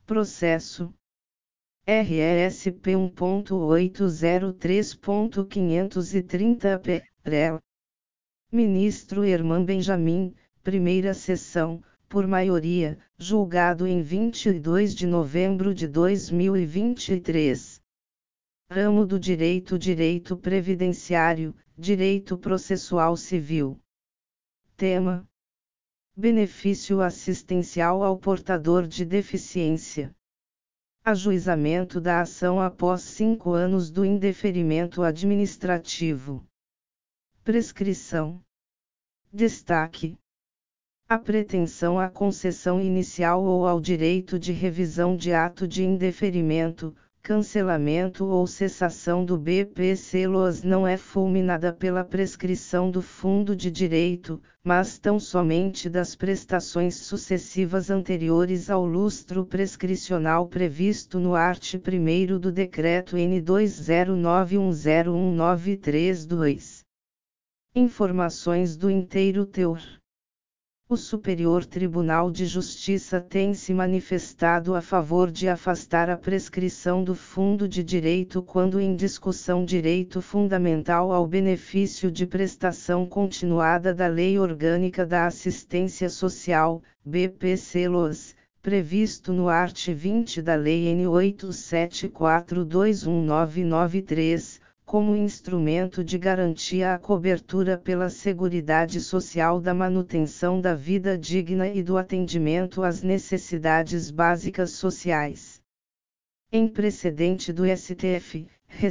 Processo RESP 1.803.530 PREL. Ministro Herman Benjamin, primeira sessão, por maioria, julgado em 22 de novembro de 2023. Ramo do Direito: Direito Previdenciário, Direito Processual Civil. Tema: benefício assistencial ao portador de deficiência. Ajuizamento da ação após 5 anos do indeferimento administrativo. Prescrição. Destaque: a pretensão à concessão inicial ou ao direito de revisão de ato de indeferimento, cancelamento ou cessação do BPC-LOAS não é fulminada pela prescrição do fundo de direito, mas tão somente das prestações sucessivas anteriores ao lustro prescricional previsto no art. 1º do Decreto N. 20910193-2. Informações do inteiro teor. O Superior Tribunal de Justiça tem se manifestado a favor de afastar a prescrição do fundo de direito quando em discussão direito fundamental ao benefício de prestação continuada da Lei Orgânica da Assistência Social, BPC-LOAS, previsto no art. 20 da Lei N. 87421993, como instrumento de garantia à cobertura pela Seguridade Social da manutenção da vida digna e do atendimento às necessidades básicas sociais. Em precedente do STF, RE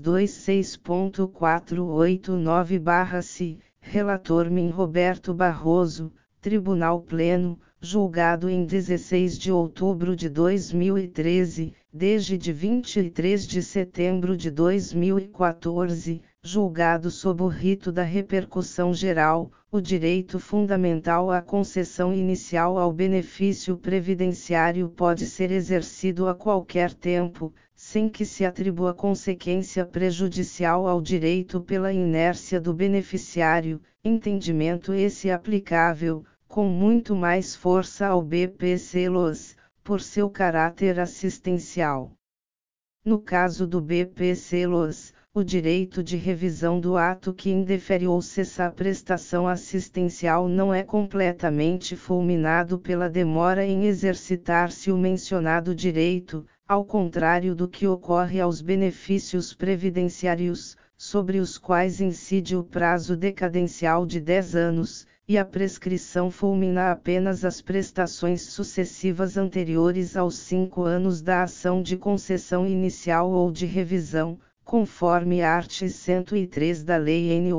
626.489/C, relator MIN Roberto Barroso, Tribunal Pleno, julgado em 16 de outubro de 2013, desde de 23 de setembro de 2014, julgado sob o rito da repercussão geral, o direito fundamental à concessão inicial ao benefício previdenciário pode ser exercido a qualquer tempo, sem que se atribua consequência prejudicial ao direito pela inércia do beneficiário, entendimento esse aplicável, com muito mais força ao BPC-LOAS, por seu caráter assistencial. No caso do BPC-LOAS, o direito de revisão do ato que indefere ou cessa a prestação assistencial não é completamente fulminado pela demora em exercitar-se o mencionado direito, ao contrário do que ocorre aos benefícios previdenciários, sobre os quais incide o prazo decadencial de 10 anos, e a prescrição fulmina apenas as prestações sucessivas anteriores aos 5 anos da ação de concessão inicial ou de revisão, conforme art. 103 da Lei N.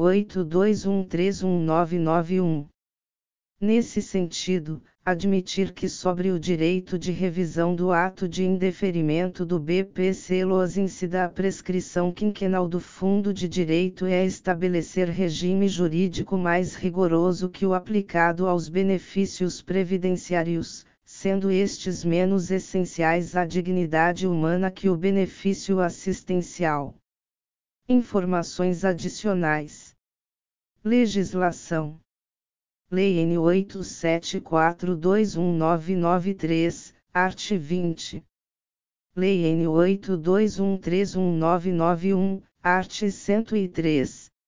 82131991. Nesse sentido, admitir que sobre o direito de revisão do ato de indeferimento do BPC-LOAS incida a prescrição quinquenal do fundo de direito é estabelecer regime jurídico mais rigoroso que o aplicado aos benefícios previdenciários, sendo estes menos essenciais à dignidade humana que o benefício assistencial. Informações adicionais. Legislação. Lei N. 87421993, art. 20. Lei N. 82131991, art. 103.